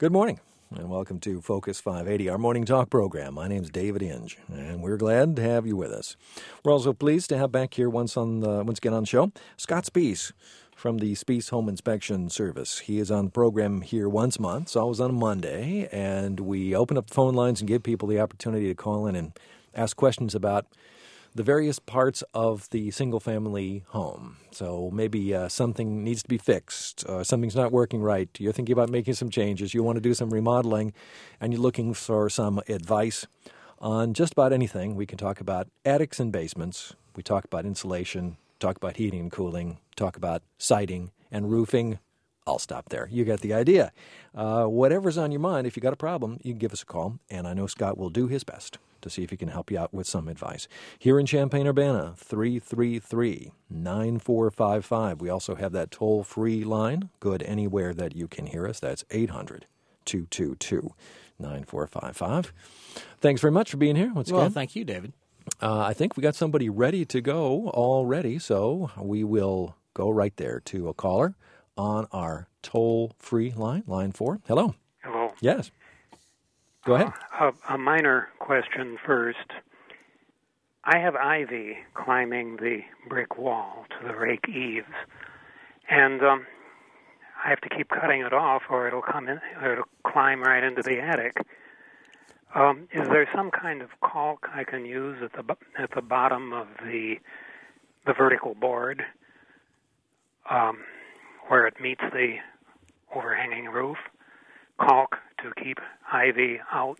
Good morning, and welcome to Focus 580, our morning talk program. My name's David Inge, and we're glad to have you with us. We're also pleased to have back here once again on the show, Scott Spiess from the Spiess Home Inspection Service. He is on the program here once a month. It's always on a Monday, and we open up the phone lines and give people the opportunity to call in and ask questions about the various parts of the single-family home. So maybe something needs to be fixed, something's not working right, you're thinking about making some changes, you want to do some remodeling, and you're looking for some advice on just about anything. We can talk about attics and basements, we talk about insulation, talk about heating and cooling, talk about siding and roofing. I'll stop there. You get the idea. Whatever's on your mind, if you got a problem, you can give us a call, and I know Scott will do his best to see if he can help you out with some advice. Here in Champaign-Urbana, 333-9455. We also have that toll-free line, good anywhere that you can hear us. That's 800-222-9455. Thanks very much for being here once again. Well, thank you, David. I think we got somebody ready to go already, so we will go right there to a caller on our toll-free line, line 4. Hello. Hello. Yes. Go ahead. A minor question first. I have ivy climbing the brick wall to the rake eaves, and I have to keep cutting it off, or it'll climb right into the attic. Is there some kind of caulk I can use at the bottom of the vertical board, where it meets the overhanging roof? Caulk to keep ivy out?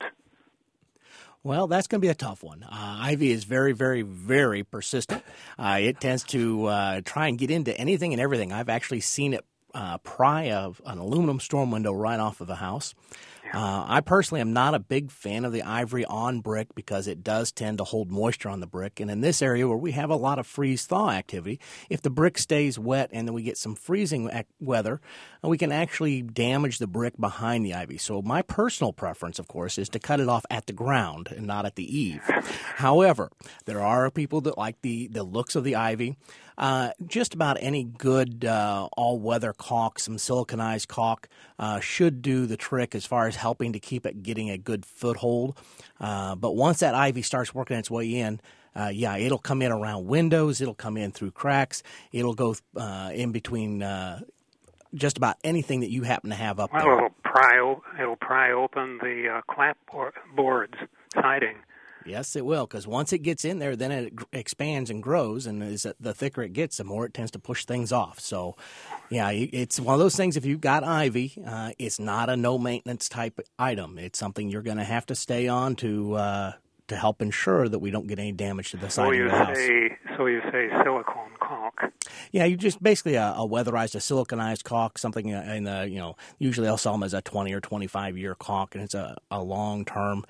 Well, that's going to be a tough one. Ivy is very, very, very persistent. It tends to try and get into anything and everything. I've actually seen it pry an aluminum storm window right off of a house. I personally am not a big fan of the ivory on brick because it does tend to hold moisture on the brick. And in this area where we have a lot of freeze-thaw activity, if the brick stays wet and then we get some freezing weather, we can actually damage the brick behind the ivy. So my personal preference, of course, is to cut it off at the ground and not at the eave. However, there are people that like the looks of the ivy. Just about any good all-weather caulk, some siliconized caulk, should do the trick as far as helping to keep it getting a good foothold. But once that ivy starts working its way in, it'll come in around windows, it'll come in through cracks, it'll go in between just about anything that you happen to have up there. Well, it'll pry open the boards, siding. Yes, it will, because once it gets in there, then it expands and grows, and the thicker it gets, the more it tends to push things off. So, it's one of those things, if you've got ivy, it's not a no-maintenance type item. It's something you're going to have to stay on to help ensure that we don't get any damage to the side of the house. So you say silicone caulk? Yeah, you just basically a siliconized caulk, something in the, usually I'll sell them as a 20 or 25-year caulk, and it's a long-term.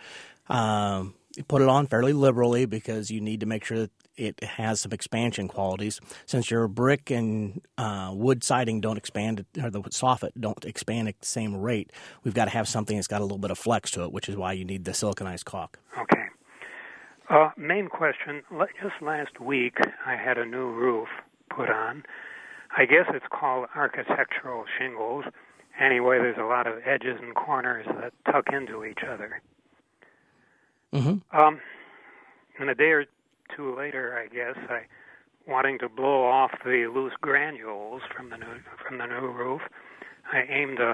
You put it on fairly liberally because you need to make sure that it has some expansion qualities. Since your brick and wood siding don't expand, or the soffit don't expand at the same rate, we've got to have something that's got a little bit of flex to it, which is why you need the siliconized caulk. Okay. Main question, just last week I had a new roof put on. I guess it's called architectural shingles. Anyway, there's a lot of edges and corners that tuck into each other. Mm-hmm. And a day or two later, I guess, wanting to blow off the loose granules from the new roof, I aimed a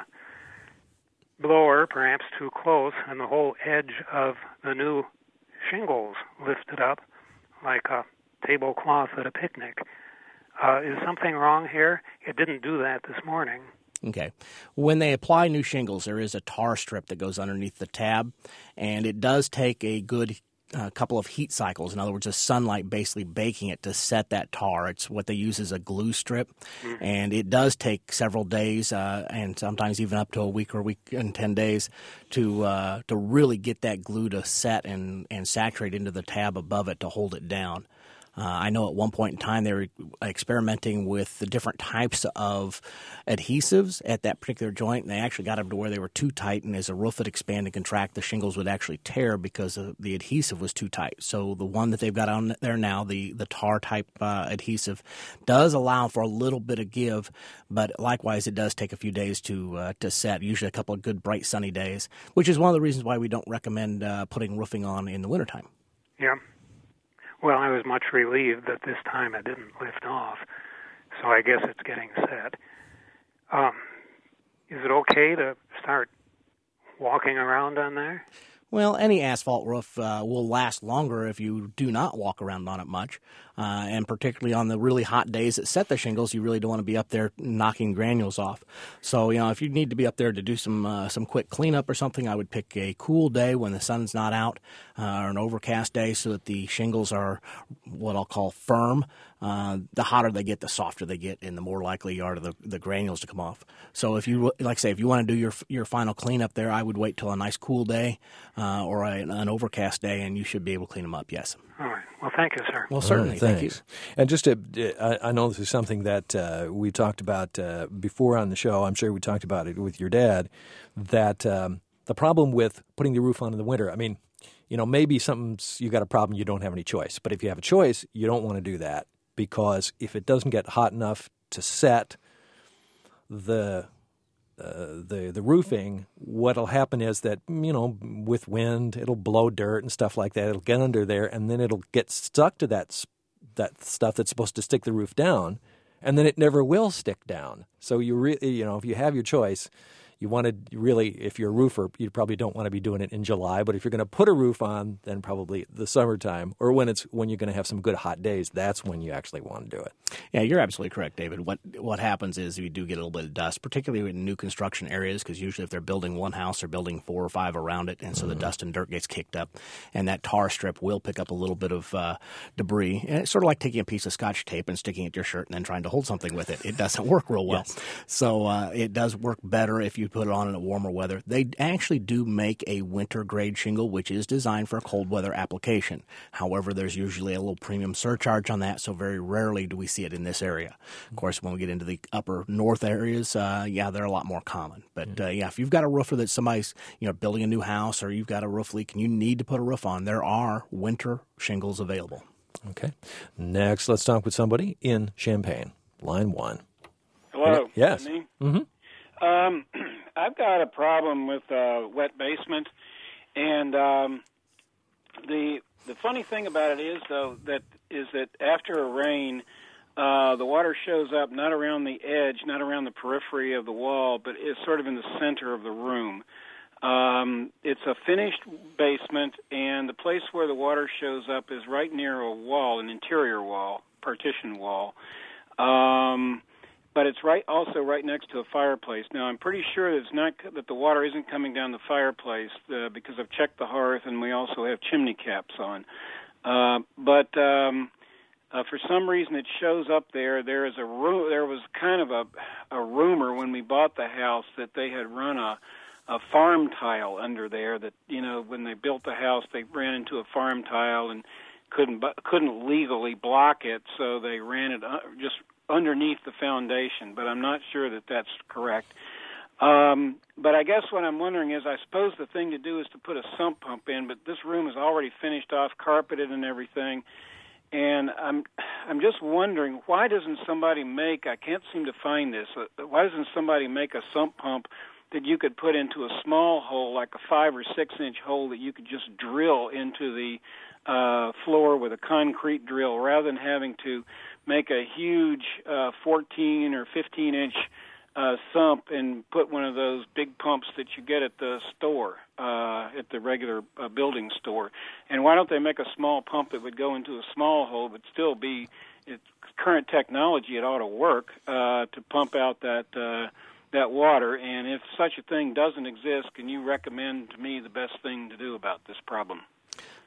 blower perhaps too close, and the whole edge of the new shingles lifted up like a tablecloth at a picnic. Is something wrong here? It didn't do that this morning. Okay. When they apply new shingles, there is a tar strip that goes underneath the tab, and it does take a good couple of heat cycles. In other words, the sunlight basically baking it to set that tar. It's what they use as a glue strip, and it does take several days and sometimes even up to a week and 10 days to really get that glue to set and saturate into the tab above it to hold it down. I know at one point in time they were experimenting with the different types of adhesives at that particular joint, and they actually got them to where they were too tight, and as the roof would expand and contract, the shingles would actually tear because the adhesive was too tight. So the one that they've got on there now, the tar type adhesive, does allow for a little bit of give, but likewise it does take a few days to set, usually a couple of good bright sunny days, which is one of the reasons why we don't recommend putting roofing on in the wintertime. Yeah. Well, I was much relieved that this time it didn't lift off, so I guess it's getting set. Is it okay to start walking around on there? Well, any asphalt roof will last longer if you do not walk around on it much, and particularly on the really hot days that set the shingles, you really don't want to be up there knocking granules off. So, if you need to be up there to do some quick cleanup or something, I would pick a cool day when the sun's not out, or an overcast day, so that the shingles are what I'll call firm. The hotter they get, the softer they get, and the more likely you are to the granules to come off. So if you, like I say, if you want to do your final cleanup there, I would wait till a nice cool day or an overcast day, and you should be able to clean them up, yes. All right. Well, thank you, sir. Well, certainly. Right, thank you. And just I know this is something that we talked about before on the show. I'm sure we talked about it with your dad, that the problem with putting the roof on in the winter, I mean, maybe you got a problem, you don't have any choice. But if you have a choice, you don't want to do that, because if it doesn't get hot enough to set the roofing, what'll happen is that, with wind, it'll blow dirt and stuff like that. It'll get under there, and then it'll get stuck to that stuff that's supposed to stick the roof down, and then it never will stick down. So if you have your choice, you want to really, if you're a roofer, you probably don't want to be doing it in July. But if you're going to put a roof on, then probably the summertime, or when you're going to have some good hot days, that's when you actually want to do it. Yeah, you're absolutely correct, David. What happens is you do get a little bit of dust, particularly in new construction areas, because usually if they're building one house, they're building 4 or 5 around it, and so the dust and dirt gets kicked up, and that tar strip will pick up a little bit of debris. And it's sort of like taking a piece of Scotch tape and sticking it to your shirt and then trying to hold something with it. It doesn't work real well. Yes. So it does work better if you put it on in a warmer weather. They actually do make a winter grade shingle, which is designed for a cold weather application. However, there's usually a little premium surcharge on that, so very rarely do we see it in this area. Of course, when we get into the upper north areas, they're a lot more common. But if you've got a roofer that somebody's building a new house, or you've got a roof leak and you need to put a roof on, there are winter shingles available. Okay. Next, let's talk with somebody in Champaign. Line 1. Hello. Yes. Mm-hmm. I've got a problem with wet basement, and the funny thing about it is, though, that after a rain, the water shows up not around the edge, not around the periphery of the wall, but it's sort of in the center of the room. It's a finished basement, and the place where the water shows up is right near a wall, an interior wall, partition wall. But it's also right next to a fireplace. Now, I'm pretty sure that the water isn't coming down the fireplace because I've checked the hearth, and we also have chimney caps on. But for some reason, it shows up there. There was kind of a rumor when we bought the house that they had run a farm tile under there. That when they built the house, they ran into a farm tile and couldn't legally block it, so they ran it just underneath the foundation, but I'm not sure that that's correct. But I guess what I'm wondering is, I suppose the thing to do is to put a sump pump in, but this room is already finished off, carpeted and everything, and I'm just wondering, why doesn't somebody I can't seem to find this, why doesn't somebody make a sump pump that you could put into a small hole, like a 5 or 6 inch hole that you could just drill into the floor with a concrete drill, rather than having to make a huge 14 or 15 inch sump and put one of those big pumps that you get at the store, at the regular building store. And why don't they make a small pump that would go into a small hole but still be, it's current technology, it ought to work to pump out that water. And if such a thing doesn't exist, can you recommend to me the best thing to do about this problem?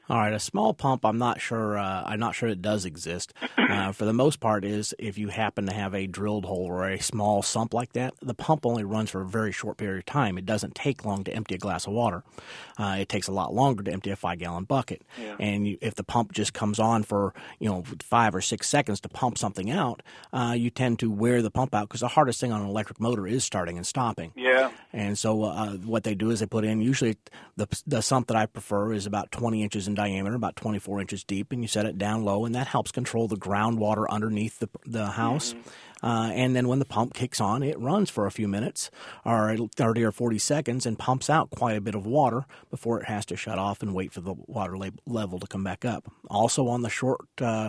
All right, a small pump, I'm not sure it does exist. For the most part is if you happen to have a drilled hole or a small sump like that, the pump only runs for a very short period of time. It doesn't take long to empty a glass of water. It takes a lot longer to empty a 5-gallon bucket. Yeah. And if the pump just comes on for 5 or 6 seconds to pump something out, you tend to wear the pump out because the hardest thing on an electric motor is starting and stopping. Yeah. And so what they do is they put in, usually the sump that I prefer is about 20 inches in diameter, about 24 inches deep, and you set it down low, and that helps control the groundwater underneath the house. And then when the pump kicks on, it runs for a few minutes, or 30 or 40 seconds, and pumps out quite a bit of water before it has to shut off and wait for the water level to come back up. Also on the short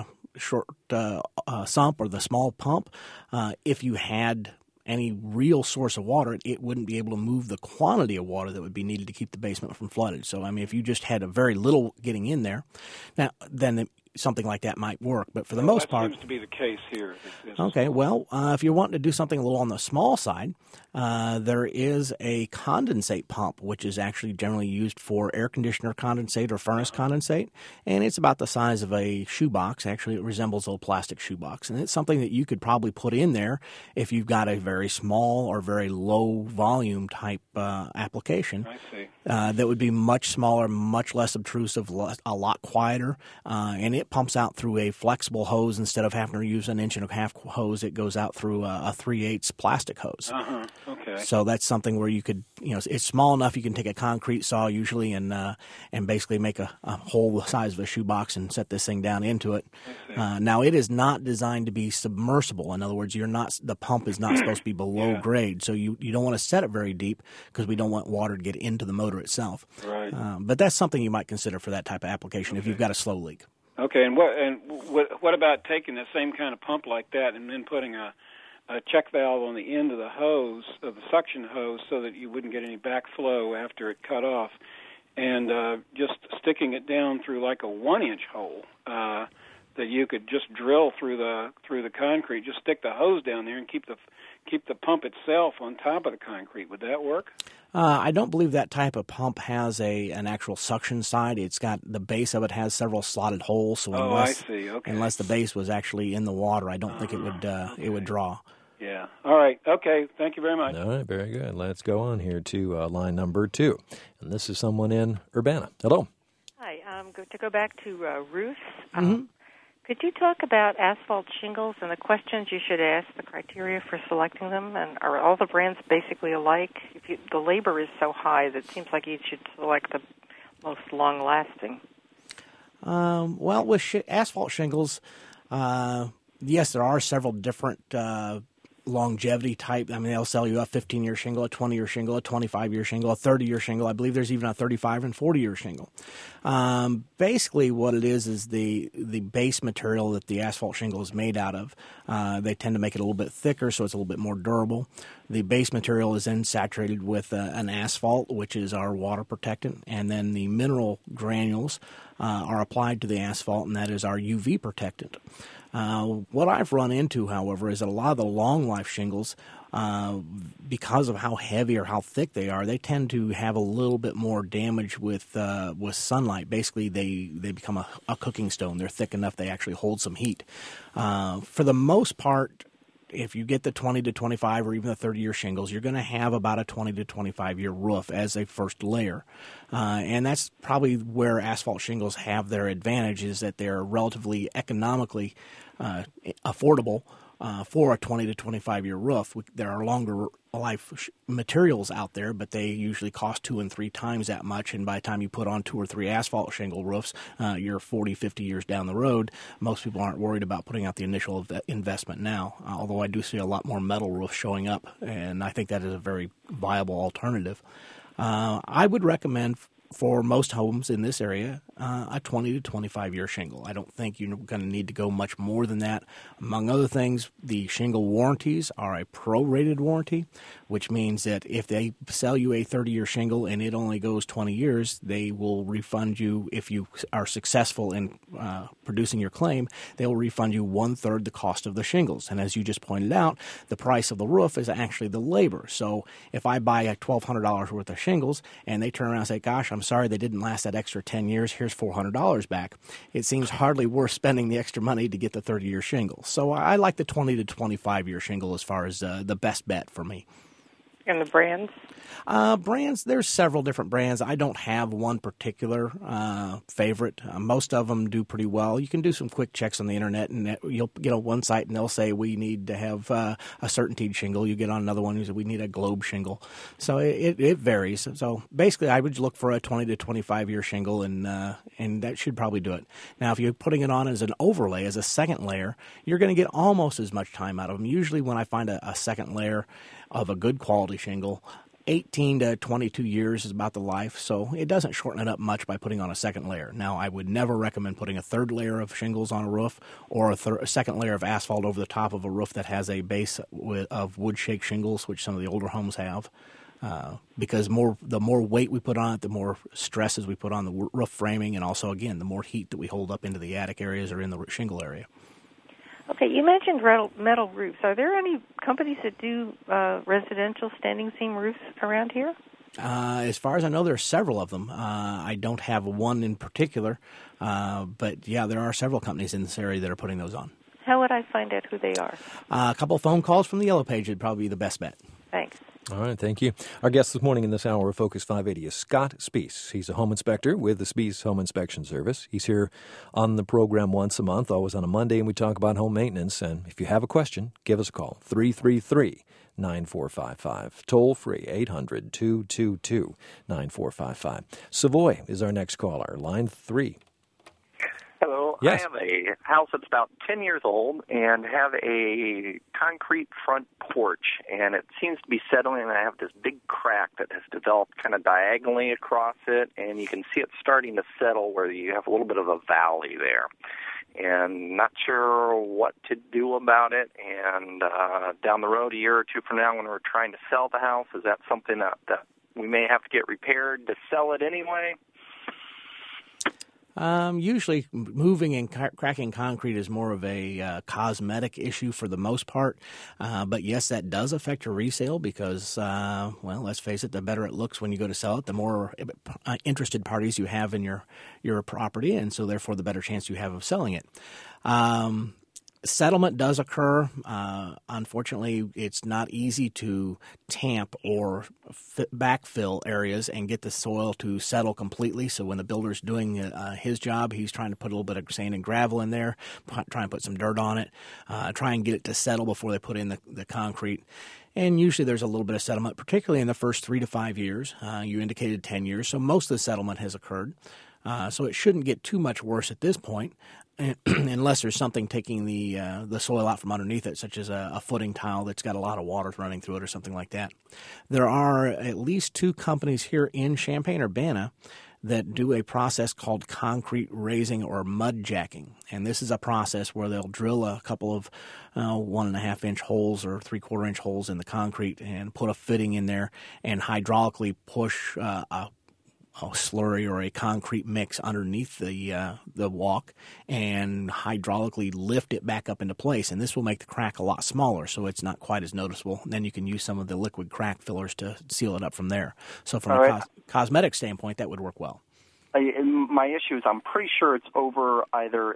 sump or the small pump, if you had any real source of water, it wouldn't be able to move the quantity of water that would be needed to keep the basement from flooded. So, I mean, if you just had a very little getting in there, then something like that might work. But for the most part, that seems to be the case here. Okay, well, if you're wanting to do something a little on the small side, there is a condensate pump, which is actually generally used for air conditioner condensate or furnace condensate, and it's about the size of a shoebox. Actually, it resembles a plastic shoebox, and it's something that you could probably put in there if you've got a very small or very low volume type application. I see. That would be much smaller, much less obtrusive, a lot quieter, and it pumps out through a flexible hose instead of having to use an 1.5-inch hose. It goes out through a 3/8 plastic hose. Okay. So that's something where you could, it's small enough you can take a concrete saw usually and basically make a hole the size of a shoebox and set this thing down into it. Now it is not designed to be submersible. In other words, the pump is not supposed to be below grade, so you don't want to set it very deep because we don't want water to get into the motor itself. Right. But that's something you might consider for that type of application if you've got a slow leak. Okay, and what about taking the same kind of pump like that and then putting a check valve on the end of the hose, of the suction hose, so that you wouldn't get any backflow after it cut off, and just sticking it down through like a 1-inch hole that you could just drill through the concrete. Just stick the hose down there and keep the pump itself on top of the concrete. Would that work? I don't believe that type of pump has an actual suction side. It's got the base of it has several slotted holes. So unless, I see. Okay. Unless the base was actually in the water, I don't think it would draw. Yeah. All right. Okay. Thank you very much. All right. Very good. Let's go on here to line number 2. And this is someone in Urbana. Hello. Hi. To go back to roofs, Mm-hmm. could you talk about asphalt shingles and the questions you should ask, the criteria for selecting them, and are all the brands basically alike? The labor is so high that it seems like you should select the most long-lasting. Well, with asphalt shingles, yes, there are several different longevity type. I mean, they'll sell you a 15-year shingle, a 20-year shingle, a 25-year shingle, a 30-year shingle. I believe there's even a 35 and 40-year shingle. Basically, what it is the base material that the asphalt shingle is made out of. They tend to make it a little bit thicker, so it's a little bit more durable. The base material is then saturated with an asphalt, which is our water protectant, and then the mineral granules are applied to the asphalt, and that is our UV protectant. What I've run into, however, is that a lot of the long life shingles, because of how heavy or how thick they are, they tend to have a little bit more damage with sunlight. Basically, they become a cooking stone. They're thick enough they actually hold some heat. For the most part, if you get the 20 to 25 or even the 30-year shingles, you're going to have about a 20 to 25-year roof as a first layer. And that's probably where asphalt shingles have their advantage, is that they're relatively economically affordable for a 20 to 25-year roof. There are longer life materials out there, but they usually cost 2 and 3 times that much, and by the time you put on 2 or 3 asphalt shingle roofs, you're 40, 50 years down the road. Most people aren't worried about putting out the initial investment now, although I do see a lot more metal roofs showing up, and I think that is a very viable alternative. I would recommend for most homes in this area, a 20 to 25-year shingle. I don't think you're going to need to go much more than that. Among other things, the shingle warranties are a prorated warranty, which means that if they sell you a 30-year shingle and it only goes 20 years, they will refund you, if you are successful in producing your claim, they will refund you 1/3 the cost of the shingles. And as you just pointed out, the price of the roof is actually the labor. So if I buy $1,200 worth of shingles and they turn around and say, gosh, I'm I'm sorry they didn't last that extra 10 years. Here's $400 back. It seems hardly worth spending the extra money to get the 30-year shingle. So I like the 20 to 25-year shingle as far as the best bet for me. And the brands? Brands, there's several different brands. I don't have one particular favorite. Most of them do pretty well. You can do some quick checks on the internet, and you'll get on one site, and they'll say we need to have a CertainTeed shingle. You get on another one, you say we need a Globe shingle. So it varies. So basically, I would look for a 20 to 25-year shingle, and that should probably do it. Now, if you're putting it on as an overlay, as a second layer, you're going to get almost as much time out of them. Usually when I find a second layer of a good quality shingle, 18 to 22 years is about the life, so it doesn't shorten it up much by putting on a second layer. Now, I would never recommend putting a third layer of shingles on a roof or a second layer of asphalt over the top of a roof that has a base of wood shake shingles, which some of the older homes have, because the more weight we put on it, the more stresses we put on the roof framing, and also, again, the more heat that we hold up into the attic areas or in the shingle area. Okay, you mentioned metal roofs. Are there any companies that do residential standing seam roofs around here? As far as I know, there are several of them. I don't have one in particular, but yeah, there are several companies in this area that are putting those on. How would I find out who they are? A couple of phone calls from the Yellow Page would probably be the best bet. Thanks. All right, thank you. Our guest this morning in this hour of Focus 580 is Scott Spiess. He's a home inspector with the Spiess Home Inspection Service. He's here on the program once a month, always on a Monday, and we talk about home maintenance. And if you have a question, give us a call, 333-9455. Toll free, 800-222-9455. Savoy is our next caller, line 3. Hello. Yes. I have a house that's about 10 years old and have a concrete front porch, and it seems to be settling, and I have this big crack that has developed kind of diagonally across it, and you can see it starting to settle where you have a little bit of a valley there. And not sure what to do about it, and down the road, a year or two from now, when we're trying to sell the house, is that something that we may have to get repaired to sell it anyway? Usually moving and cracking concrete is more of a cosmetic issue for the most part. But yes, that does affect your resale because, well, let's face it, the better it looks when you go to sell it, the more interested parties you have in your property, and so therefore the better chance you have of selling it. Settlement does occur. Unfortunately, it's not easy to tamp or backfill areas and get the soil to settle completely. So when the builder's doing his job, he's trying to put a little bit of sand and gravel in there, try and put some dirt on it, try and get it to settle before they put in the concrete. And usually there's a little bit of settlement, particularly in the first 3 to 5 years. You indicated 10 years, so most of the settlement has occurred. So it shouldn't get too much worse at this point. Unless there's something taking the soil out from underneath it, such as a footing tile that's got a lot of water running through it or something like that. There are at least 2 companies here in Champaign-Urbana that do a process called concrete raising or mud jacking. And this is a process where they'll drill a couple of 1.5-inch holes or 3/4-inch holes in the concrete and put a fitting in there and hydraulically push a slurry or a concrete mix underneath the walk and hydraulically lift it back up into place. And this will make the crack a lot smaller, so it's not quite as noticeable. And then you can use some of the liquid crack fillers to seal it up from there. So from a cosmetic standpoint, that would work well. My issue is I'm pretty sure it's over either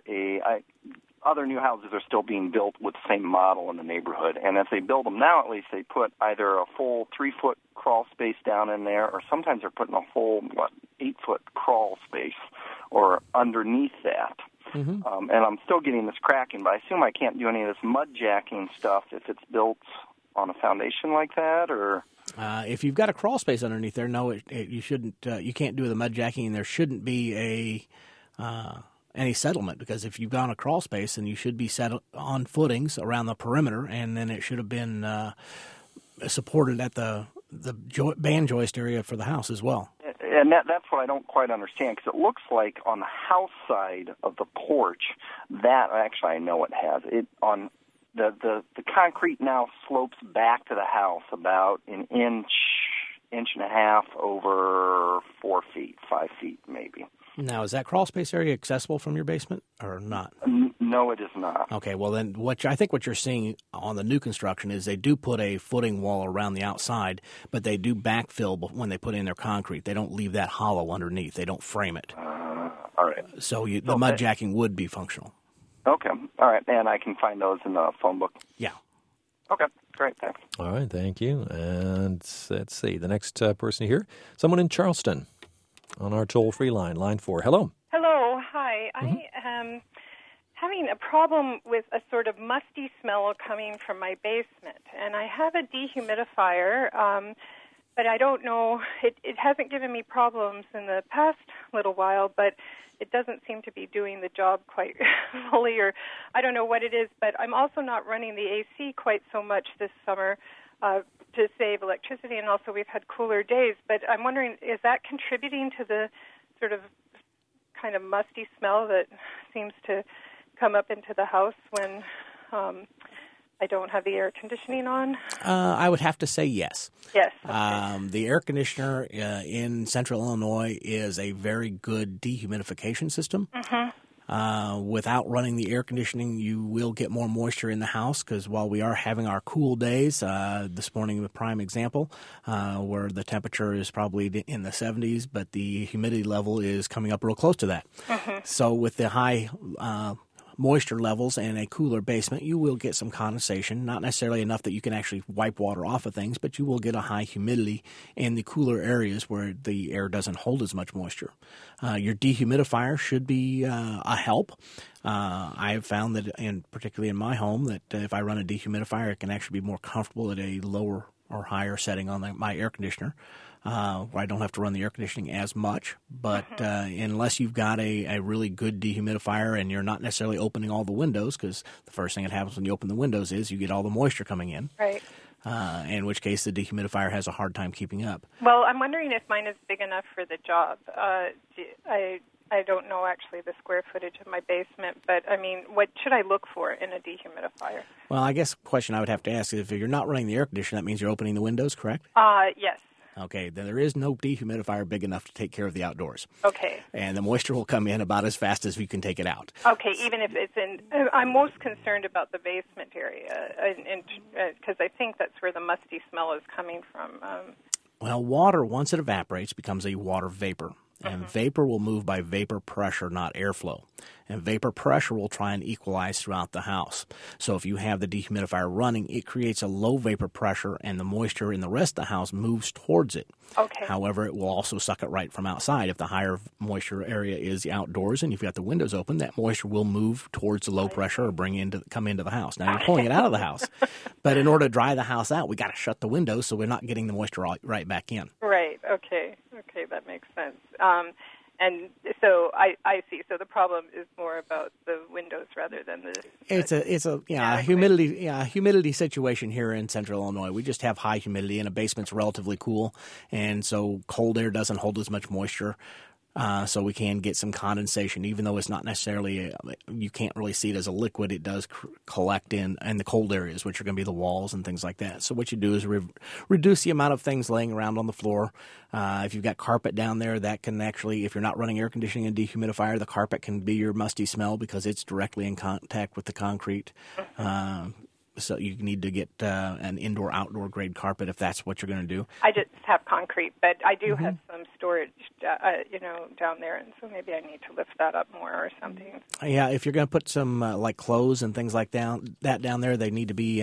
other new houses are still being built with the same model in the neighborhood. And as they build them now, at least they put either a full 3-foot crawl space down in there, or sometimes they're putting a full 8-foot crawl space or underneath that. Mm-hmm. And I'm still getting this cracking, but I assume I can't do any of this mud jacking stuff if it's built on a foundation like that, or... if you've got a crawl space underneath there, no, you shouldn't. You can't do the mud jacking, and there shouldn't be any settlement, because if you've got a crawl space, then you should be set on footings around the perimeter, and then it should have been supported at the band joist area for the house as well. And that's what I don't quite understand, because it looks like on the house side of the porch, that actually I know it has it on. The concrete now slopes back to the house about an inch and a half over 4 feet, 5 feet maybe. Now, is that crawl space area accessible from your basement or not? No, No, it is not. Okay, well then, I think what you're seeing on the new construction is they do put a footing wall around the outside, but they do backfill when they put in their concrete. They don't leave that hollow underneath. They don't frame it. All right. So the mud jacking would be functional. Okay. All right, and I can find those in the phone book. Yeah. Okay. Great. Thanks. All right, thank you. And let's see, the next person here, someone in Charleston on our toll-free line, line 4. Hello. Hello. Hi. I am having a problem with a sort of musty smell coming from my basement, and I have a dehumidifier, but I don't know. It hasn't given me problems in the past little while, but it doesn't seem to be doing the job quite fully, or I don't know what it is, but I'm also not running the AC quite so much this summer to save electricity, and also we've had cooler days. But I'm wondering, is that contributing to the sort of kind of musty smell that seems to come up into the house when I don't have the air conditioning on? I would have to say yes. Yes. Okay. The air conditioner in central Illinois is a very good dehumidification system. Without running the air conditioning, you will get more moisture in the house because while we are having our cool days, this morning a prime example, where the temperature is probably in the 70s, but the humidity level is coming up real close to that. So with the high moisture levels and a cooler basement, you will get some condensation, not necessarily enough that you can actually wipe water off of things, but you will get a high humidity in the cooler areas where the air doesn't hold as much moisture. Your dehumidifier should be a help. I have found that, particularly in my home, that if I run a dehumidifier, it can actually be more comfortable at a lower or higher setting on my air conditioner. Where I don't have to run the air conditioning as much. But unless you've got a really good dehumidifier and you're not necessarily opening all the windows, because the first thing that happens when you open the windows is you get all the moisture coming in. Right. In which case the dehumidifier has a hard time keeping up. Well, I'm wondering if mine is big enough for the job. I don't know actually the square footage of my basement, but I mean, what should I look for in a dehumidifier? Well, I guess the question I would have to ask is if you're not running the air conditioner, that means you're opening the windows, correct? Yes. Okay, then there is no dehumidifier big enough to take care of the outdoors. Okay. And the moisture will come in about as fast as you can take it out. Okay, even if it's in... I'm most concerned about the basement area, because I think that's where the musty smell is coming from. Well, water, once it evaporates, becomes a water vapor. And vapor will move by vapor pressure, not airflow. And vapor pressure will try and equalize throughout the house. So if you have the dehumidifier running, it creates a low vapor pressure, and the moisture in the rest of the house moves towards it. Okay. However, it will also suck it right from outside. If the higher moisture area is outdoors and you've got the windows open, that moisture will move towards the low pressure or come into the house. Now, you're pulling it out of the house. But in order to dry the house out, we got to shut the windows so we're not getting the moisture right back in. Right. Okay, that makes sense. And so I see. So the problem is more about the windows rather than the. It's a humidity situation here in Central Illinois. We just have high humidity, and a basement's relatively cool, and so cold air doesn't hold as much moisture. So we can get some condensation, even though it's not necessarily, you can't really see it as a liquid. It does collect in the cold areas, which are going to be the walls and things like that. So what you do is reduce the amount of things laying around on the floor. If you've got carpet down there, that can actually, if you're not running air conditioning and dehumidifier, the carpet can be your musty smell because it's directly in contact with the concrete. So you need to get an indoor-outdoor grade carpet if that's what you're going to do. I just have concrete, but I do have some storage, down there, and so maybe I need to lift that up more or something. Yeah, if you're going to put some like clothes and things like that down there, they need to be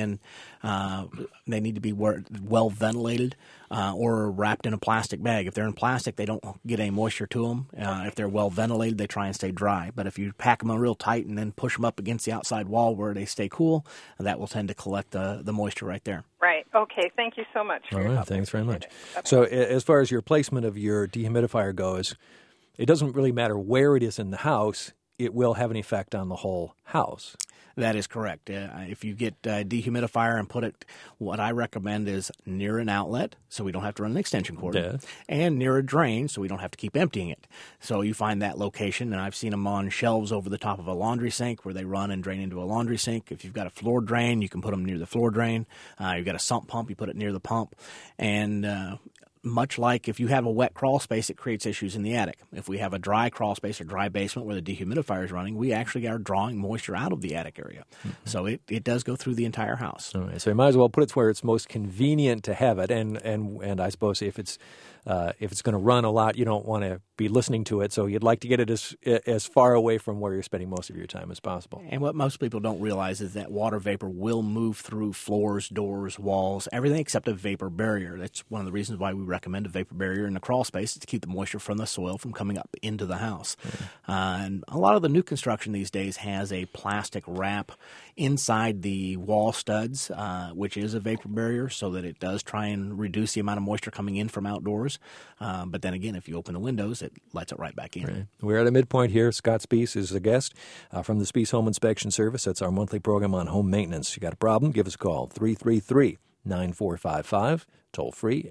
well ventilated or wrapped in a plastic bag. If they're in plastic, they don't get any moisture to them. If they're well ventilated, they try and stay dry. But if you pack them on real tight and then push them up against the outside wall where they stay cool, that will tend to collect the moisture right there. Right. Okay. Thank you so much. All right. Thanks very much. So as far as your placement of your dehumidifier goes, it doesn't really matter where it is in the house. It will have an effect on the whole house. That is correct. If you get a dehumidifier and put it, what I recommend is near an outlet so we don't have to run an extension cord, and near a drain so we don't have to keep emptying it. So you find that location, and I've seen them on shelves over the top of a laundry sink where they run and drain into a laundry sink. If you've got a floor drain, you can put them near the floor drain. You've got a sump pump, you put it near the pump. And much like if you have a wet crawl space, it creates issues in the attic. If we have a dry crawl space or dry basement where the dehumidifier is running, we actually are drawing moisture out of the attic area. So it does go through the entire house. All right, so you might as well put it where it's most convenient to have it, and I suppose if it's going to run a lot, you don't want to be listening to it, so you'd like to get it as far away from where you're spending most of your time as possible. And what most people don't realize is that water vapor will move through floors, doors, walls, everything except a vapor barrier. That's one of the reasons why we recommend a vapor barrier in the crawl space, is to keep the moisture from the soil from coming up into the house. And a lot of the new construction these days has a plastic wrap inside the wall studs, which is a vapor barrier, so that it does try and reduce the amount of moisture coming in from outdoors. But then again, if you open the windows, it lets it right back in. Right. We're at a midpoint here. Scott Spiess is the guest from the Spiess Home Inspection Service. That's our monthly program on home maintenance. You got a problem? Give us a call, 333-9455. Toll free,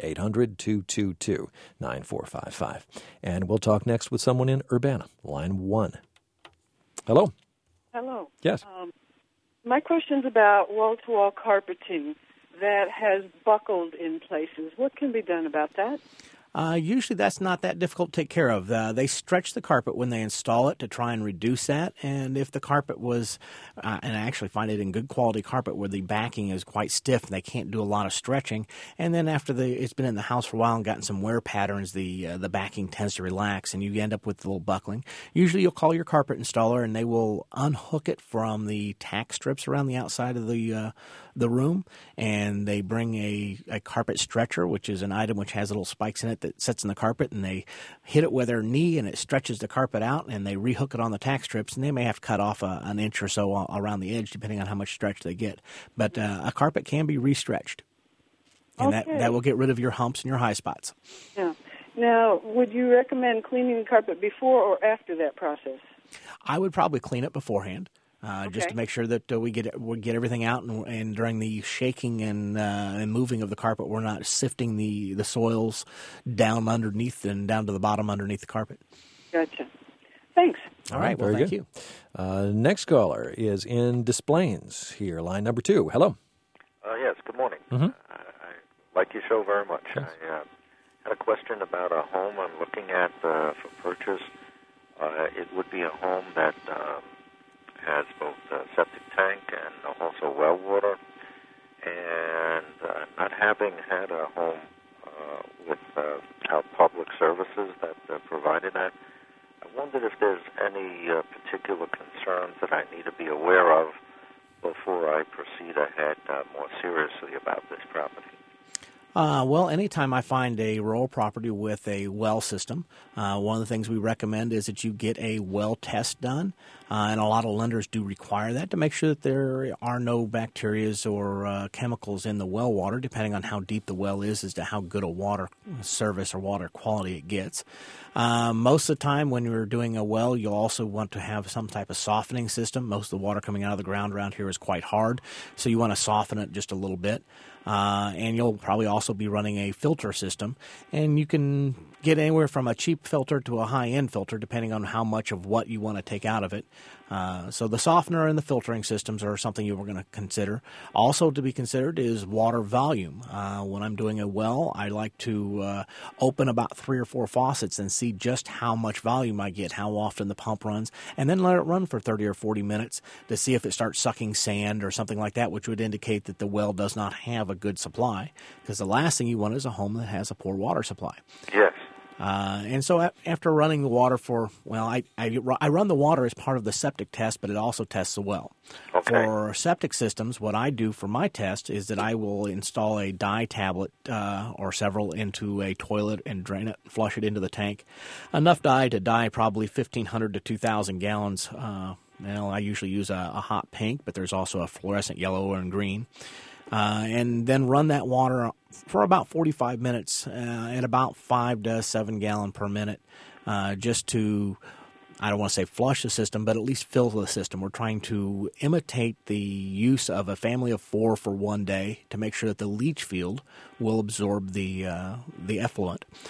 800-222-9455. And we'll talk next with someone in Urbana, line 1. Hello. Hello. Yes. My question's about wall-to-wall carpeting that has buckled in places. What can be done about that? Usually that's not that difficult to take care of. They stretch the carpet when they install it to try and reduce that. And if the carpet was, and I actually find it in good quality carpet where the backing is quite stiff and they can't do a lot of stretching, and then after it's been in the house for a while and gotten some wear patterns, the backing tends to relax and you end up with a little buckling. Usually you'll call your carpet installer and they will unhook it from the tack strips around the outside of the room, and they bring a carpet stretcher, which is an item which has little spikes in it that sits in the carpet, and they hit it with their knee and it stretches the carpet out, and they rehook it on the tack strips, and they may have to cut off an inch or so around the edge depending on how much stretch they get. But a carpet can be restretched, and that will get rid of your humps and your high spots. Yeah. Now, would you recommend cleaning the carpet before or after that process? I would probably clean it beforehand. Just to make sure that we get everything out, and during the shaking and moving of the carpet, we're not sifting the soils down underneath and down to the bottom underneath the carpet. Gotcha. Thanks. All right. Well, thank you. Next caller is in Des Plaines here, line number 2. Hello. Yes, good morning. Mm-hmm. I like your show very much. Yes. I had a question about a home I'm looking at for purchase. It would be a home that has both a septic tank and also well water. And not having had a home without public services that provided that, I wondered if there's any particular concerns that I need to be aware of before I proceed ahead more seriously about this property. Well, anytime I find a rural property with a well system, one of the things we recommend is that you get a well test done, and a lot of lenders do require that to make sure that there are no bacteria or chemicals in the well water, depending on how deep the well is as to how good a water service or water quality it gets. Most of the time when you're doing a well, you'll also want to have some type of softening system. Most of the water coming out of the ground around here is quite hard, so you want to soften it just a little bit. And you'll probably also be running a filter system, and you can get anywhere from a cheap filter to a high-end filter depending on how much of what you want to take out of it. So the softener and the filtering systems are something you were going to consider. Also to be considered is water volume. When I'm doing a well, I like to open about 3 or 4 faucets and see just how much volume I get, how often the pump runs, and then let it run for 30 or 40 minutes to see if it starts sucking sand or something like that, which would indicate that the well does not have a good supply, because the last thing you want is a home that has a poor water supply. Yes. And so after running the water I run the water as part of the septic test, but it also tests the well. Okay. For septic systems, what I do for my test is that I will install a dye tablet or several into a toilet and drain it, flush it into the tank. Enough dye to dye probably 1,500 to 2,000 gallons. I usually use a hot pink, but there's also a fluorescent yellow and green. And then run that water for about 45 minutes at about 5 to 7 gallon per minute, just to, I don't want to say flush the system, but at least fill the system. We're trying to imitate the use of a family of 4 for one day to make sure that the leach field will absorb the effluent.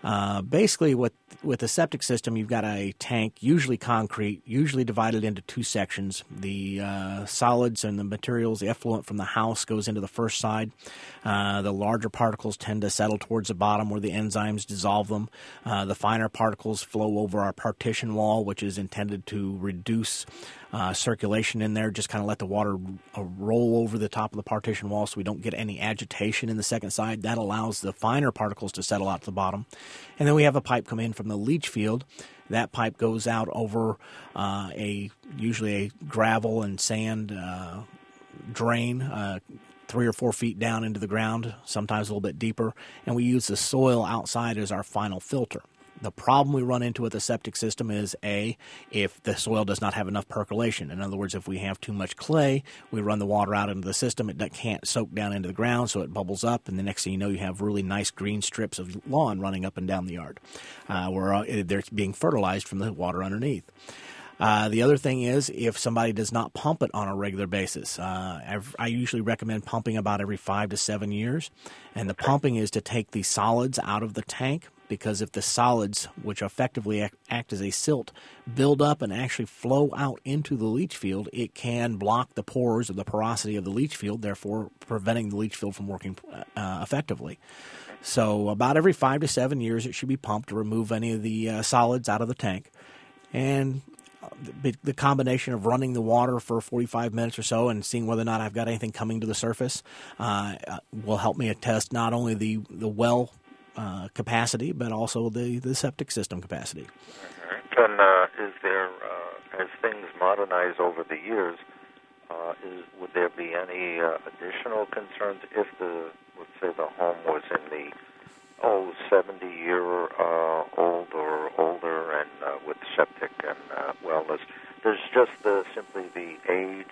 Basically, with a septic system, you've got a tank, usually concrete, usually divided into two sections. The solids and the materials, the effluent from the house goes into the first side. The larger particles tend to settle towards the bottom where the enzymes dissolve them. The finer particles flow over our partition wall, which is intended to reduce circulation in there, just kind of let the water roll over the top of the partition wall so we don't get any agitation in the second side. That allows the finer particles to settle out to the bottom. And then we have a pipe come in from the leach field. That pipe goes out over usually a gravel and sand drain, 3 or 4 feet down into the ground, sometimes a little bit deeper, and we use the soil outside as our final filter. The problem we run into with the septic system is, if the soil does not have enough percolation. In other words, if we have too much clay, we run the water out into the system. It can't soak down into the ground, so it bubbles up, and the next thing you know, you have really nice green strips of lawn running up and down the yard where they're being fertilized from the water underneath. The other thing is, if somebody does not pump it on a regular basis, I usually recommend pumping about every 5 to 7 years. And the pumping is to take the solids out of the tank, because if the solids, which effectively act as a silt, build up and actually flow out into the leach field, it can block the pores or the porosity of the leach field, therefore preventing the leach field from working effectively. So about every 5 to 7 years, it should be pumped to remove any of the solids out of the tank. And the combination of running the water for 45 minutes or so and seeing whether or not I've got anything coming to the surface will help me attest not only the well capacity, but also the septic system capacity. And is there, as things modernize over the years, would there be any additional concerns if let's say the home was in the 70-year-old or older, and with septic and wellness? There's just simply the age,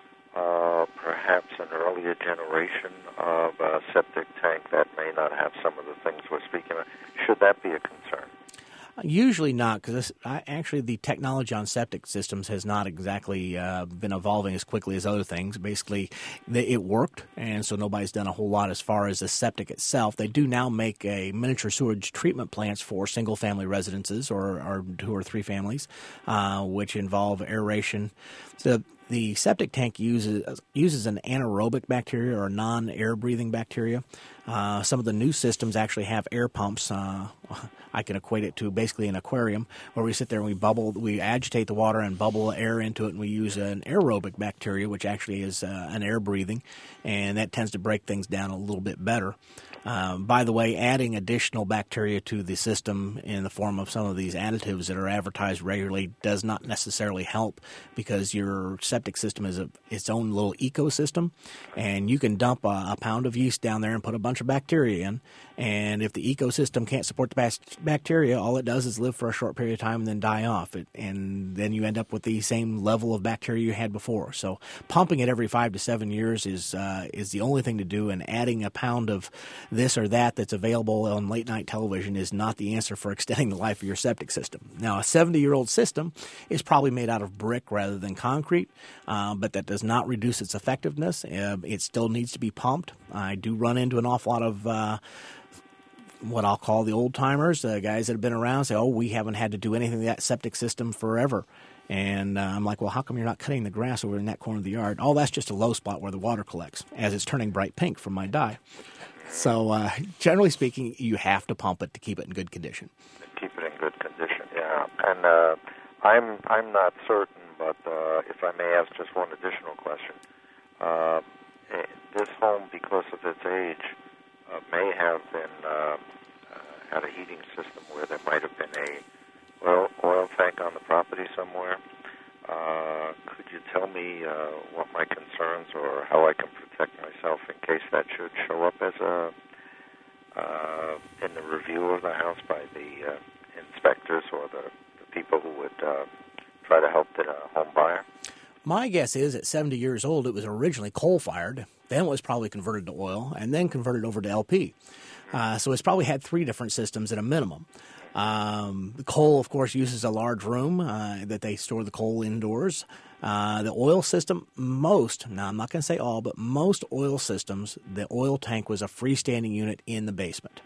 perhaps an earlier generation of a septic tank that may not have some of the things we're speaking of. Should that be a concern? Usually not, because actually the technology on septic systems has not exactly been evolving as quickly as other things. Basically, it worked, and so nobody's done a whole lot as far as the septic itself. They do now make a miniature sewage treatment plants for single-family residences or 2 or 3 families, which involve aeration. So the septic tank uses an anaerobic bacteria or a non-air-breathing bacteria. Some of the new systems actually have air pumps. I can equate it to basically an aquarium where we sit there and we agitate the water and bubble air into it, and we use an aerobic bacteria, which actually is an air breathing, and that tends to break things down a little bit better. By the way, adding additional bacteria to the system in the form of some of these additives that are advertised regularly does not necessarily help, because your septic system is its own little ecosystem, and you can dump a pound of yeast down there and put a bunch of bacteria in, and if the ecosystem can't support the bacteria, all it does is live for a short period of time and then die off. And then you end up with the same level of bacteria you had before. So pumping it every 5 to 7 years is the only thing to do, and adding a pound of this or that's available on late night television is not the answer for extending the life of your septic system. Now, a 70-year-old system is probably made out of brick rather than concrete, but that does not reduce its effectiveness. It still needs to be pumped. I do run into an awful lot of what I'll call the old-timers, guys that have been around, say, we haven't had to do anything to that septic system forever. And I'm like, well, how come you're not cutting the grass over in that corner of the yard? That's just a low spot where the water collects, as it's turning bright pink from my dye. So generally speaking, you have to pump it to keep it in good condition. Keep it in good condition, yeah. And I'm not certain, but if I may ask just one additional question. This home, because of its age, may have been had a heating system where there might have been a oil tank on the property somewhere. Could you tell me what my concerns or how I can protect myself in case that should show up as in the review of the house by the inspectors or the people who would try to help the home buyer? My guess is at 70 years old, it was originally coal-fired, then it was probably converted to oil, and then converted over to LP. So it's probably had 3 different systems at a minimum. The coal, of course, uses a large room that they store the coal indoors. The oil system, now I'm not going to say all, but most oil systems, the oil tank was a freestanding unit in the basement.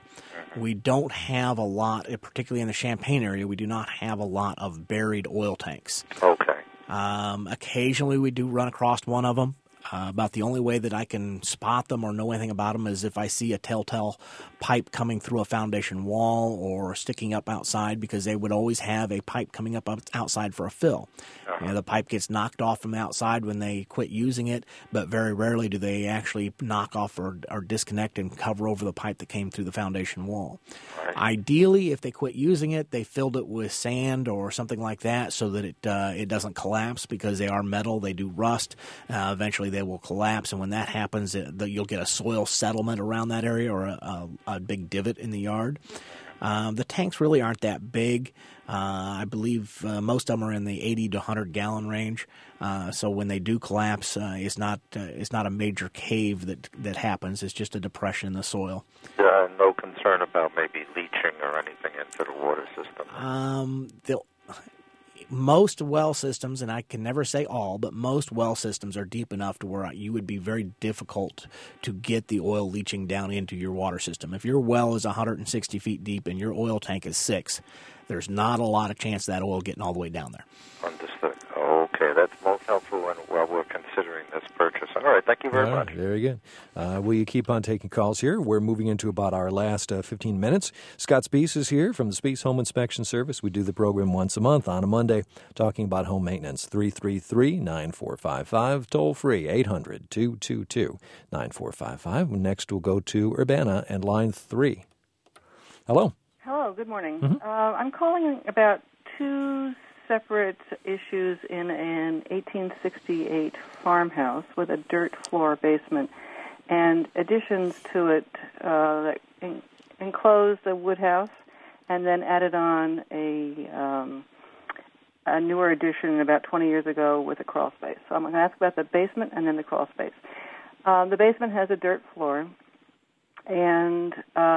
We don't have a lot, particularly in the Champaign area, we do not have a lot of buried oil tanks. Okay. Occasionally we do run across one of them. About the only way that I can spot them or know anything about them is if I see a telltale pipe coming through a foundation wall or sticking up outside, because they would always have a pipe coming up outside for a fill. The pipe gets knocked off from the outside when they quit using it, but very rarely do they actually knock off or disconnect and cover over the pipe that came through the foundation wall. Right. Ideally, if they quit using it, they filled it with sand or something like that so that it doesn't collapse, because they are metal, they do rust. Eventually they will collapse, and when that happens, you'll get a soil settlement around that area or a big divot in the yard. The tanks really aren't that big. I believe most of them are in the 80 to 100 gallon range. So when they do collapse, it's not a major cave that happens. It's just a depression in the soil. No concern about maybe leaching or anything into the water system. Most well systems, and I can never say all, but most well systems are deep enough to where you would be very difficult to get the oil leaching down into your water system. If your well is 160 feet deep and your oil tank is 6, there's not a lot of chance of that oil getting all the way down there. Understood. Okay, that's most helpful while we're considering this purchase. All right, thank you very much. Very good. Will you keep on taking calls here? We're moving into about our last 15 minutes. Scott Spees is here from the Spees Home Inspection Service. We do the program once a month on a Monday, talking about home maintenance. 333-9455, toll free, 800-222-9455. Next we'll go to Urbana and line 3. Hello. Hello, good morning. Mm-hmm. I'm calling about two separate issues in an 1868 farmhouse with a dirt floor basement and additions to it that enclosed a wood house and then added on a newer addition about 20 years ago with a crawl space. So I'm going to ask about the basement and then the crawl space. The basement has a dirt floor, and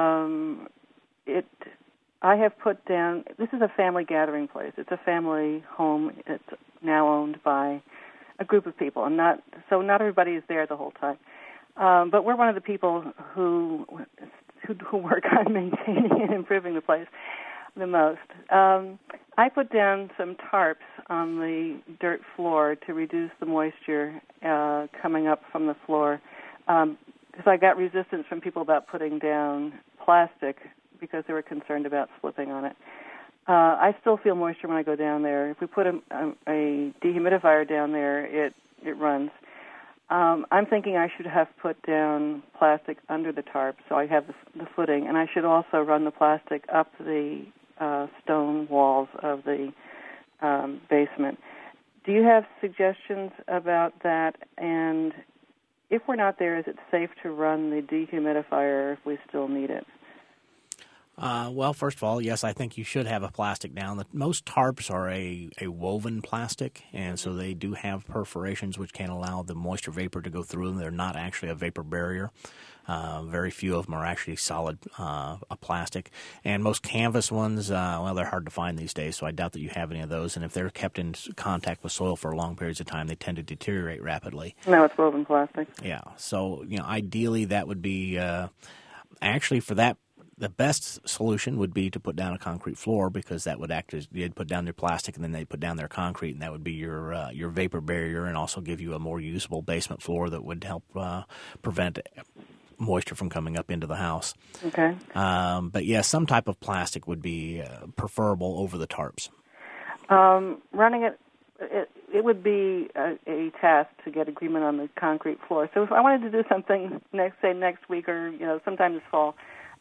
I have put down, this is a family gathering place. It's a family home. It's now owned by a group of people, and not everybody is there the whole time. But we're one of the people who work on maintaining and improving the place the most. I put down some tarps on the dirt floor to reduce the moisture coming up from the floor, because I got resistance from people about putting down plastic because they were concerned about slipping on it. I still feel moisture when I go down there. If we put a dehumidifier down there, it runs. I'm thinking I should have put down plastic under the tarp so I have the footing, and I should also run the plastic up the stone walls of the basement. Do you have suggestions about that? And if we're not there, is it safe to run the dehumidifier if we still need it? Well, first of all, yes, I think you should have a plastic down. Most tarps are a woven plastic, and so they do have perforations which can allow the moisture vapor to go through them. They're not actually a vapor barrier. Very few of them are actually solid plastic. And most canvas ones, they're hard to find these days, so I doubt that you have any of those. And if they're kept in contact with soil for long periods of time, they tend to deteriorate rapidly. No, it's woven plastic. Yeah, so ideally that would be actually for that. The best solution would be to put down a concrete floor, because that would act as you'd put down their plastic and then they'd put down their concrete, and that would be your vapor barrier and also give you a more usable basement floor that would help prevent moisture from coming up into the house. Okay. But yeah, some type of plastic would be preferable over the tarps. Running it would be a task to get agreement on the concrete floor. So if I wanted to do something next week or sometime this fall.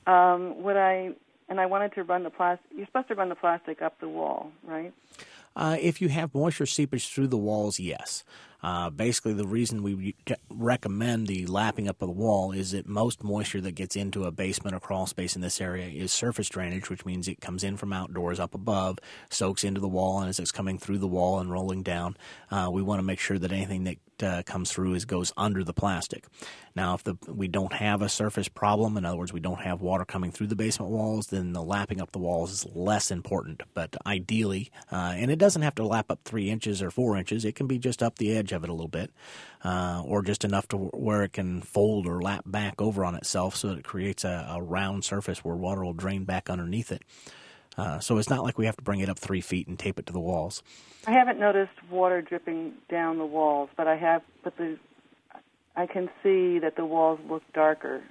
I wanted to run the plastic. You're supposed to run the plastic up the wall, right? If you have moisture seepage through the walls, yes. Basically, the reason we recommend the lapping up of the wall is that most moisture that gets into a basement or crawl space in this area is surface drainage, which means it comes in from outdoors up above, soaks into the wall, and as it's coming through the wall and rolling down, we want to make sure that anything that comes through goes under the plastic. Now, if we don't have a surface problem, in other words, we don't have water coming through the basement walls, then the lapping up the walls is less important. But ideally, and it doesn't have to lap up 3 inches or 4 inches. It can be just up the edge of it a little bit, or just enough to where it can fold or lap back over on itself so that it creates a round surface where water will drain back underneath it. So it's not like we have to bring it up 3 feet and tape it to the walls. I haven't noticed water dripping down the walls, but I have. But I can see that the walls look darker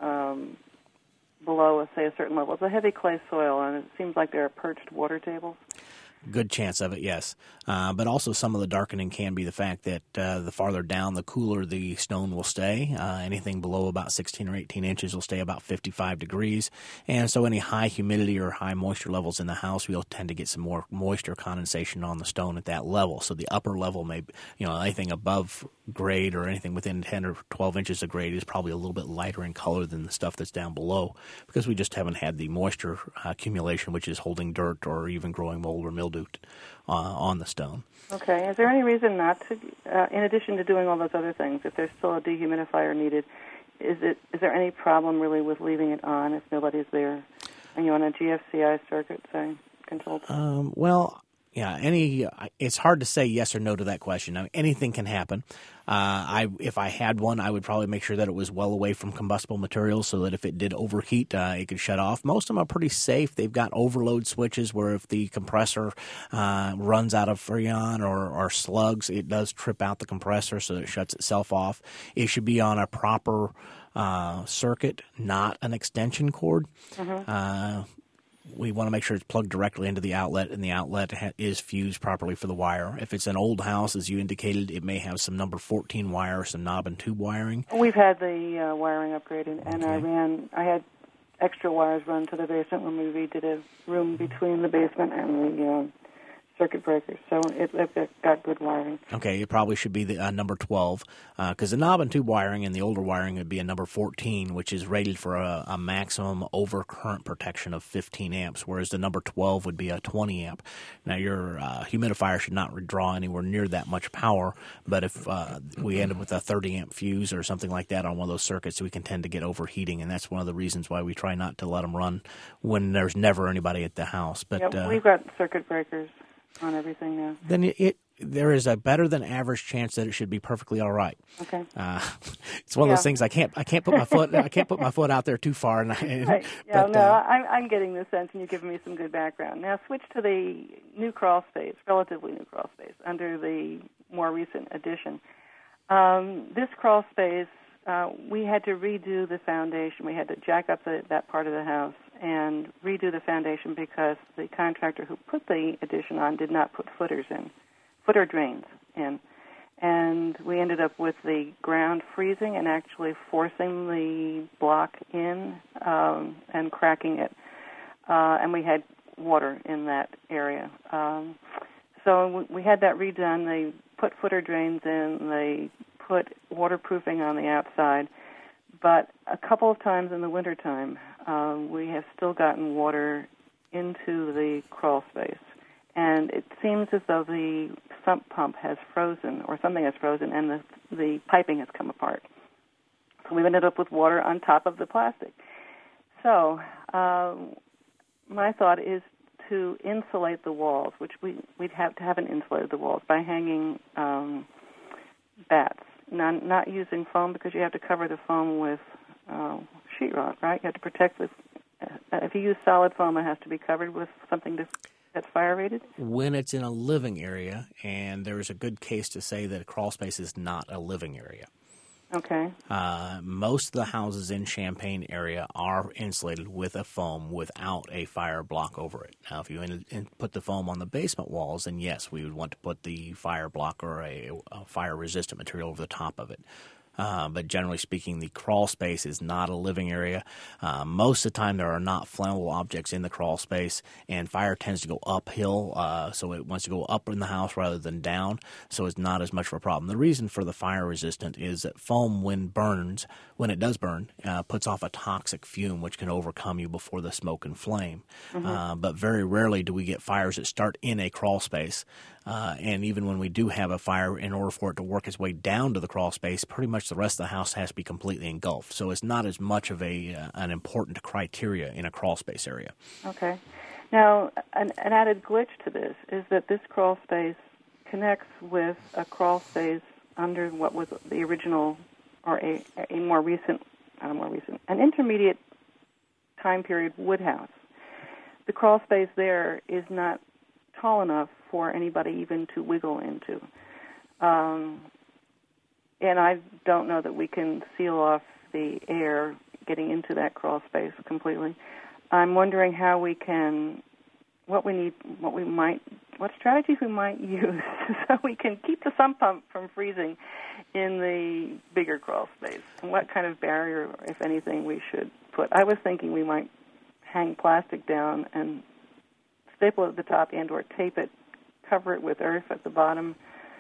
below, say, a certain level. It's a heavy clay soil, and it seems like there are perched water tables. Good chance of it, yes. But also some of the darkening can be the fact that the farther down, the cooler the stone will stay. Anything below about 16 or 18 inches will stay about 55 degrees. And so any high humidity or high moisture levels in the house, we'll tend to get some more moisture condensation on the stone at that level. So the upper level may, anything above grade or anything within 10 or 12 inches of grade is probably a little bit lighter in color than the stuff that's down below because we just haven't had the moisture accumulation, which is holding dirt or even growing mold or mildew on the stone. Okay. Is there any reason not to, in addition to doing all those other things, if there's still a dehumidifier needed, is there any problem really with leaving it on if nobody's there? And you're on a GFCI circuit, say, controlled? It's hard to say yes or no to that question. I mean, anything can happen. If I had one, I would probably make sure that it was well away from combustible materials so that if it did overheat, it could shut off. Most of them are pretty safe. They've got overload switches where if the compressor runs out of Freon or slugs, it does trip out the compressor so that it shuts itself off. It should be on a proper circuit, not an extension cord. Mm-hmm. We want to make sure it's plugged directly into the outlet, and the outlet is fused properly for the wire. If it's an old house, as you indicated, it may have some number 14 wire, some knob and tube wiring. We've had the wiring upgraded, and okay. I had extra wires run to the basement when we redid a room between the basement and the circuit breakers, so it got good wiring. Okay, it probably should be the number 12, because the knob and tube wiring and the older wiring would be a number 14, which is rated for a maximum overcurrent protection of 15 amps, whereas the number 12 would be a 20 amp. Now, your humidifier should not draw anywhere near that much power, but if we end up with a 30 amp fuse or something like that on one of those circuits, we can tend to get overheating, and that's one of the reasons why we try not to let them run when there's never anybody at the house. But we've got circuit breakers on everything now. Then there is a better than average chance that it should be perfectly all right. Okay. It's one of those things I can't put my foot out there too far. Right. Yeah, I'm getting the sense, and you're giving me some good background. Now switch to the new crawl space, relatively new crawl space under the more recent addition. This crawl space, we had to redo the foundation. We had to jack up that part of the house and redo the foundation because the contractor who put the addition on did not put footer drains in. And we ended up with the ground freezing and actually forcing the block in and cracking it. And we had water in that area. So we had that redone. They put footer drains in. They put waterproofing on the outside. But a couple of times in the wintertime, we have still gotten water into the crawl space. And it seems as though the sump pump has frozen or something has frozen and the piping has come apart. So we've ended up with water on top of the plastic. So my thought is to insulate the walls, which we'd have to haven't insulated the walls by hanging bats. Not using foam because you have to cover the foam with sheetrock, right? You have to protect the. If you use solid foam, it has to be covered with something that's fire rated. When it's in a living area, and there is a good case to say that a crawl space is not a living area. Okay. Most of the houses in Champaign area are insulated with a foam without a fire block over it. Now, if you put the foam on the basement walls, then yes, we would want to put the fire block or a fire-resistant material over the top of it. But generally speaking, the crawl space is not a living area. Most of the time, there are not flammable objects in the crawl space, and fire tends to go uphill, so it wants to go up in the house rather than down, so it's not as much of a problem. The reason for the fire resistant is that foam, when it does burn, puts off a toxic fume which can overcome you before the smoke and flame. Mm-hmm. But very rarely do we get fires that start in a crawl space. And even when we do have a fire, in order for it to work its way down to the crawl space, pretty much the rest of the house has to be completely engulfed. So it's not as much of an important criteria in a crawl space area. Okay. Now, an added glitch to this is that this crawl space connects with a crawl space under what was the original, or an intermediate time period wood house. The crawl space there is not tall enough for anybody even to wiggle into. And I don't know that we can seal off the air getting into that crawl space completely. I'm wondering how we can, what strategies we might use so we can keep the sump pump from freezing in the bigger crawl space, and what kind of barrier, if anything, we should put. I was thinking we might hang plastic down and staple it at the top and or tape it, cover it with earth at the bottom,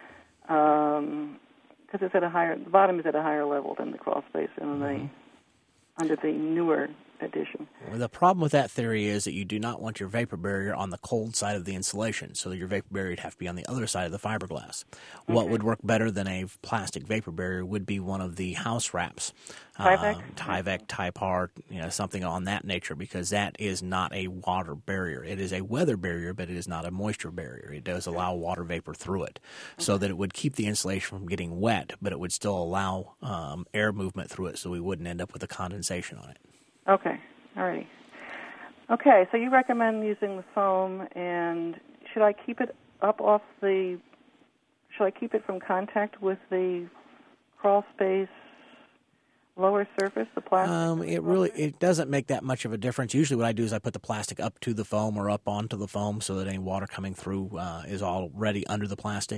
because it's at the bottom is at a higher level than the crawl space under the newer edition. Well, the problem with that theory is that you do not want your vapor barrier on the cold side of the insulation, so your vapor barrier would have to be on the other side of the fiberglass. Okay. What would work better than a plastic vapor barrier would be one of the house wraps. Tyvek, Typar, something on that nature, because that is not a water barrier. It is a weather barrier, but it is not a moisture barrier. It does allow water vapor through it, so that it would keep the insulation from getting wet, but it would still allow air movement through it, so we wouldn't end up with a condensation on it. Okay, all righty. Okay, so you recommend using the foam, and should I keep it from contact with the crawl space lower surface, the plastic? It doesn't make that much of a difference. Usually what I do is I put the plastic up to the foam or up onto the foam so that any water coming through is already under the plastic.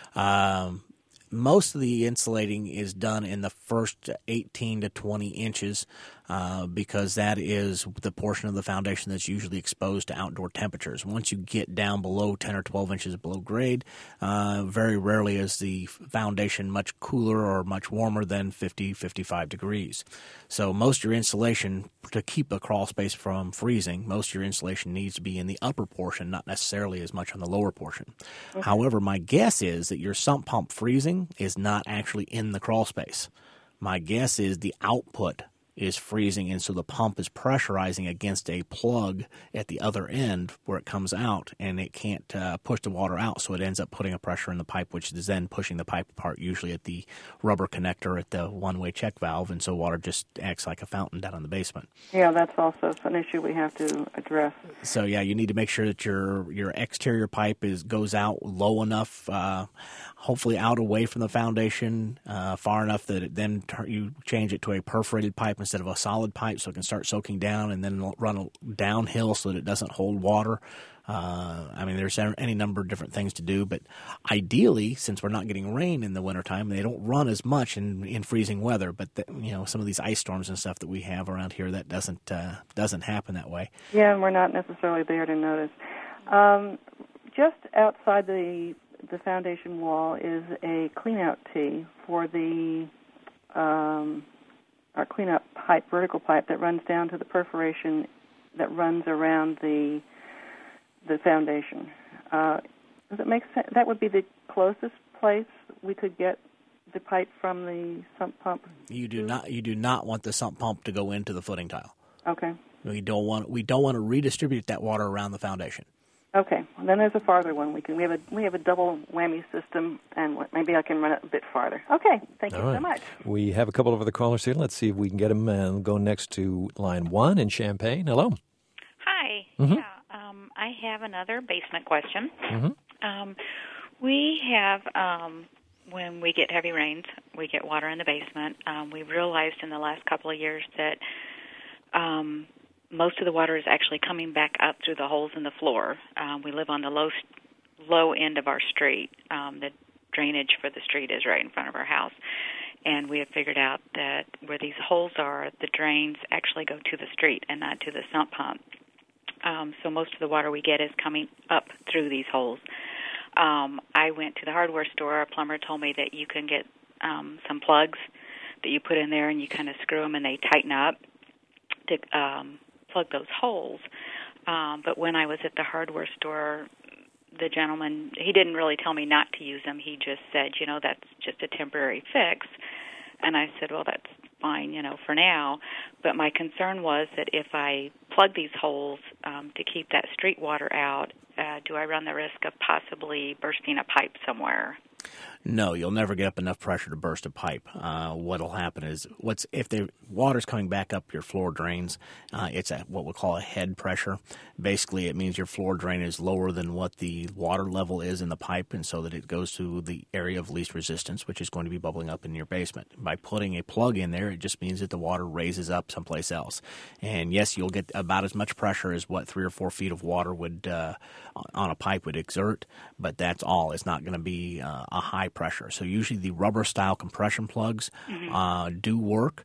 Most of the insulating is done in the first 18 to 20 inches because that is the portion of the foundation that's usually exposed to outdoor temperatures. Once you get down below 10 or 12 inches below grade, very rarely is the foundation much cooler or much warmer than 50, 55 degrees. So most of your insulation, to keep a crawl space from freezing, most of your insulation needs to be in the upper portion, not necessarily as much on the lower portion. Okay. However, my guess is that your sump pump freezing is not actually in the crawl space. My guess is the output is freezing, and so the pump is pressurizing against a plug at the other end where it comes out, and it can't push the water out, so it ends up putting a pressure in the pipe, which is then pushing the pipe apart, usually at the rubber connector at the one-way check valve, and so water just acts like a fountain down in the basement. Yeah, that's also an issue we have to address. So, yeah, you need to make sure that your exterior pipe goes out low enough, hopefully out away from the foundation, far enough that you change it to a perforated pipe instead of a solid pipe, so it can start soaking down and then run downhill so that it doesn't hold water. There's any number of different things to do, but ideally, since we're not getting rain in the wintertime, they don't run as much in freezing weather. But some of these ice storms and stuff that we have around here, that doesn't happen that way. Yeah, and we're not necessarily there to notice. Just outside the foundation wall is a cleanout tee for our cleanout pipe, vertical pipe that runs down to the perforation that runs around the foundation. Does it make sense? That would be the closest place we could get the pipe from the sump pump. You do not want the sump pump to go into the footing tile. Okay. We don't want to redistribute that water around the foundation. Okay. Well, then there's a farther one. We have a double whammy system, and maybe I can run it a bit farther. Okay. Thank you so much. We have a couple of other callers here. Let's see if we can get them and go next to line 1 in Champaign. Hello. Hi. Mm-hmm. Yeah. I have another basement question. Mm-hmm. We have, when we get heavy rains, we get water in the basement. We've realized in the last couple of years that most of the water is actually coming back up through the holes in the floor. We live on the low end of our street. The drainage for the street is right in front of our house. And we have figured out that where these holes are, the drains actually go to the street and not to the sump pump. So most of the water we get is coming up through these holes. I went to the hardware store. Our plumber told me that you can get some plugs that you put in there, and you kind of screw them, and they tighten up to plug those holes. But when I was at the hardware store the gentleman, he didn't really tell me not to use them. He just said, that's just a temporary fix. And I said, well, that's fine, for now. But my concern was that if I plug these holes to keep that street water out, do I run the risk of possibly bursting a pipe somewhere? No, you'll never get up enough pressure to burst a pipe. What'll happen is, if the water's coming back up your floor drains, it's at what we call a head pressure. Basically, it means your floor drain is lower than what the water level is in the pipe, and so that it goes to the area of least resistance, which is going to be bubbling up in your basement. By putting a plug in there, it just means that the water raises up someplace else. And yes, you'll get about as much pressure as what 3 or 4 feet of water would on a pipe would exert, but that's all. It's not going to be a high pressure. So usually the rubber-style compression plugs do work.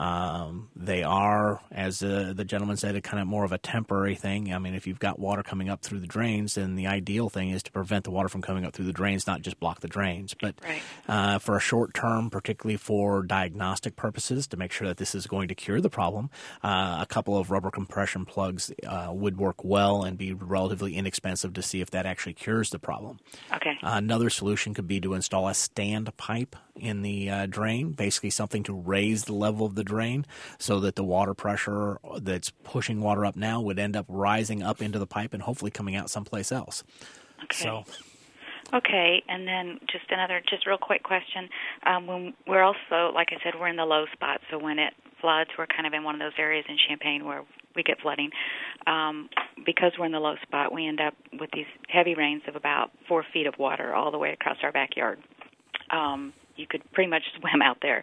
They are, as the gentleman said, a kind of more of a temporary thing. I mean, if you've got water coming up through the drains, then the ideal thing is to prevent the water from coming up through the drains, not just block the drains. But for a short term, particularly for diagnostic purposes, to make sure that this is going to cure the problem, a couple of rubber compression plugs would work well and be relatively inexpensive to see if that actually cures the problem. Okay. Another solution could be to install a stand pipe in the drain, basically something to raise the level of the drain so that the water pressure that's pushing water up now would end up rising up into the pipe and hopefully coming out someplace else. Okay. Okay, and then just real quick question. When we're also, like I said, we're in the low spot, so when it floods, we're kind of in one of those areas in Champaign where we get flooding. Because we're in the low spot, we end up with these heavy rains of about 4 feet of water all the way across our backyard. You could pretty much swim out there.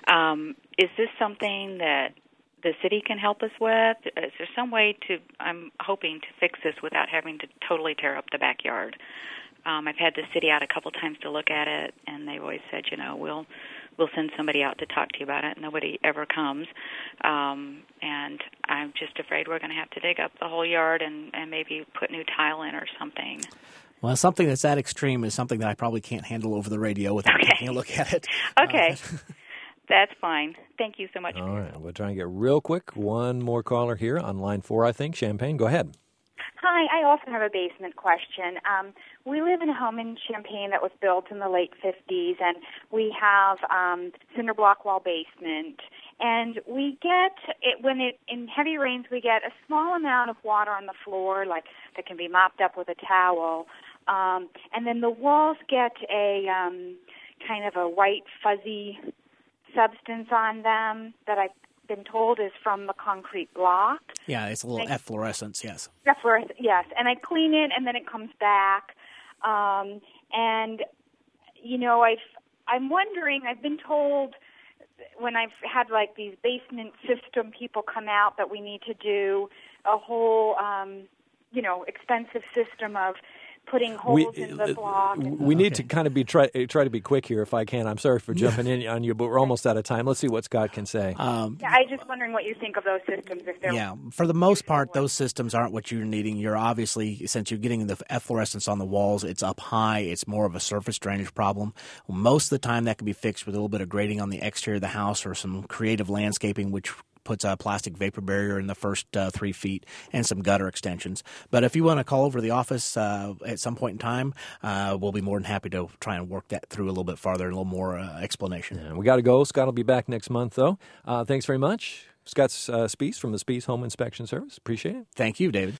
Is this something that the city can help us with? Is there some way I'm hoping to fix this without having to totally tear up the backyard? I've had the city out a couple times to look at it, and they've always said, we'll send somebody out to talk to you about it. Nobody ever comes. And I'm just afraid we're going to have to dig up the whole yard and maybe put new tile in or something. Well, something that's that extreme is something that I probably can't handle over the radio without taking a look at it. Okay. That's fine. Thank you so much. All right. We'll try and get real quick. One more caller here on line 4, I think. Champaign, go ahead. Hi. I also have a basement question. We live in a home in Champaign that was built in the late 50s, and we have cinder block wall basement. And we get it in heavy rains. We get a small amount of water on the floor, like that can be mopped up with a towel, and then the walls get a kind of a white fuzzy substance on them that I've been told is from the concrete block. Yeah, it's a little efflorescence. Yes. Efflorescence, yes. And I clean it, and then it comes back. And I'm wondering. I've been told, when I've had like these basement system people come out, that we need to do a whole, expensive system of putting holes in the block. We need to kind of try to be quick here if I can. I'm sorry for jumping in on you, but we're almost out of time. Let's see what Scott can say. I'm just wondering what you think of those systems. For the most part, those systems aren't what you're needing. You're obviously, since you're getting the efflorescence on the walls, it's up high. It's more of a surface drainage problem. Most of the time, that can be fixed with a little bit of grading on the exterior of the house or some creative landscaping, which puts a plastic vapor barrier in the first 3 feet and some gutter extensions. But if you want to call over to the office at some point in time, we'll be more than happy to try and work that through a little bit farther and a little more explanation. Yeah, we got to go. Scott will be back next month, though. Thanks very much. Scott Spies from the Spies Home Inspection Service. Appreciate it. Thank you, David.